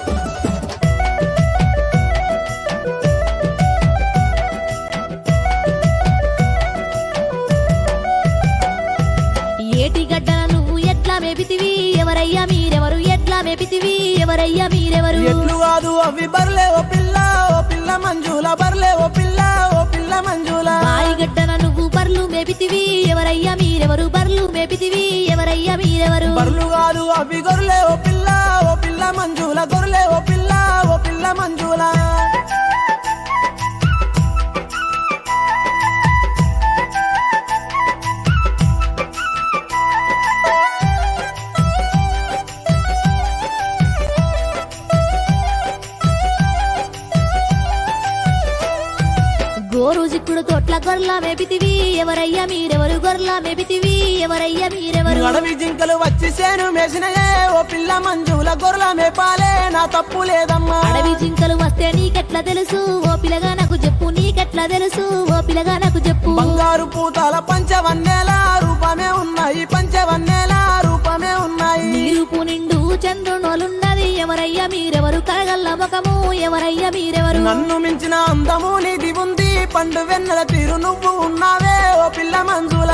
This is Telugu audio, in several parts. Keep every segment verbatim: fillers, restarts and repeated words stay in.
మేపితివి ఎవరయ్యా మీరెవరు ఎట్లా మేపితివి ఎవరయ్యా మీరెవరు ఎట్లు కాదు అవి బర్లే ఓ పిల్ల ఓ పిల్ల మంజుల బర్లే ఓ పిల్ల ఓ పిల్ల మంజుల బాయి గడ్డన నువ్వు బర్లు మేపితివి ఎవరయ్యా మీరెవరు బర్లు మేపితివి ఎవరయ్యా మీరెవరు బర్లు కాదు అవి గొర్రెలే ఓ పిల్ల ఓ పిల్ల మంజుల గొర్రెలే ఓ పిల్ల ఓ పిల్ల మంజుల గోరు చిక్కుడు తోట్ల గొర్ల మేపితివి ఎవరయ్యా మీరెవరు గొర్ల మేపితివి ఎవరయ్యా మీరెవరు అడవి జింకలు వచ్చి సేను మేసినయే ఓ పిల్ల మంజుల గొర్రెల మేపాలే నా తప్పు లేదమ్మా అడవి జింకలు వస్తే నీకెట్లా తెలుసు ఓ పిల్లగా నాకు చెప్పు నీకెట్లా తెలుసు ఓ పిల్లగా నాకు చెప్పు బంగారు పూతాల పంచవన్నేల రూపమే ఉన్నాయి పంచవన్నేల రూపమే ఉన్నాయి నీరుపు నిండు చంద్రునోలున్నది ఎవరయ్యా మీరెవరు కరగల్ల ముఖము ఎవరయ్యా మీరెవరు నన్ను మించిన అందము నీది ఉంది పండు వెన్నెల తీరు నువ్వు ఉన్నావే ఓ పిల్ల మంజుల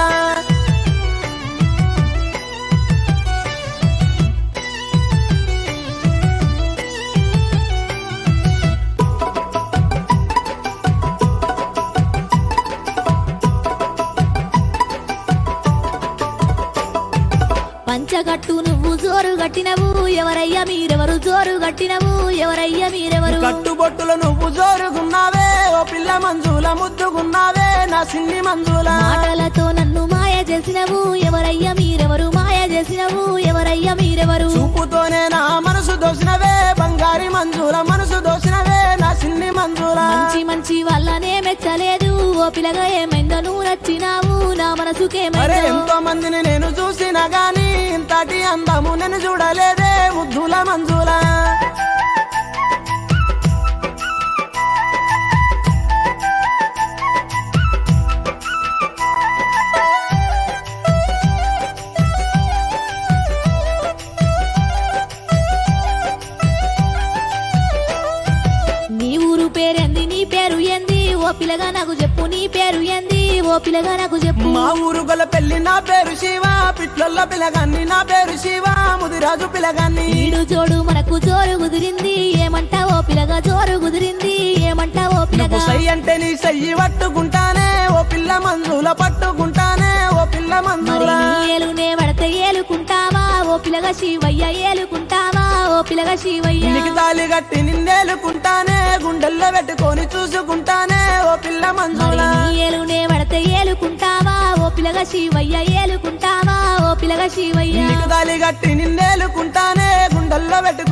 పంచగట్టు నువ్వు జోరు గట్టినవు ఎవరయ్యా మీరెవరు జోరు గట్టినవు ఎవరయ్యా మీరెవరు కట్టుబొట్టులు నువ్వు జోరుగున్నావే ఓ పిల్ల మంజుల ముద్దుగున్నావే నా సిన్ని మంజుల మాటలతో నన్ను మాయ చేసినవు ఎవరయ్యా మీరెవరు మాయ చేసినవు ఎవరయ్యా మీరెవరు చూపుతోనే నా మనసు దోసినవే బంగారి మంజుల మనసు దోసినవే నా సిన్ని మంజుల మంచి మంచి వాళ్ళనే మెచ్చలేదు ఓ పిల్లగా ఏమైందో నువ్వు నచ్చినావు నా అరే మనసుకేమైందో ఎంతో మందిని నేను చూసినా గాని ఇంతటి అందము నేను చూడలేదే ముద్దుల మంజుల నీ ఊరు పేరేంది నీ పేరు ఏంది ఓ పిల్లగా నాకు చెప్పు నీ పేరు ఏంది ఓ పిల్లగా నాకు చెప్పు మా ఊరు గల పెళ్లి నా పేరు శివ పిట్లొల్ల పిలగాన్ని నా పేరు శివ ముదిరాజు పిలగాన్ని ఈడు జోడు మనకు జోరు కుదిరింది ఏమంటా ఓ పిల్లగా జోరు కుదిరింది ఏమంటా ఓ పిల్లగా సై అంటే నీ సయ్యి పట్టుకుంటానే ఓ పిల్ల మంజుల పట్టుకుంటానే ఓ పిల్ల మరి మంజుల నీ ఏలునే పడితే ఏలుకుంటావా ఓ పిల్లగా శివయ్య ఏలుకుంటావా ఓ పిల్లగా శివయ్య నీకు తాళి కట్టి నిన్నేలుకుంటానే గుండెల్లో పెట్టుకొని చూసుకుంటానే ఓ పిల్ల మరి మంజుల నీ ఏలునే పడితే ఏలుకుంటావా ఓ పిల్లగా శివయ్య ఏలుకుంటావా ఓ పిల్లగా శివయ్య నీకు తాళి కట్టి నిన్నేలుకుంటానే గుండెల్లో పెట్టుకొని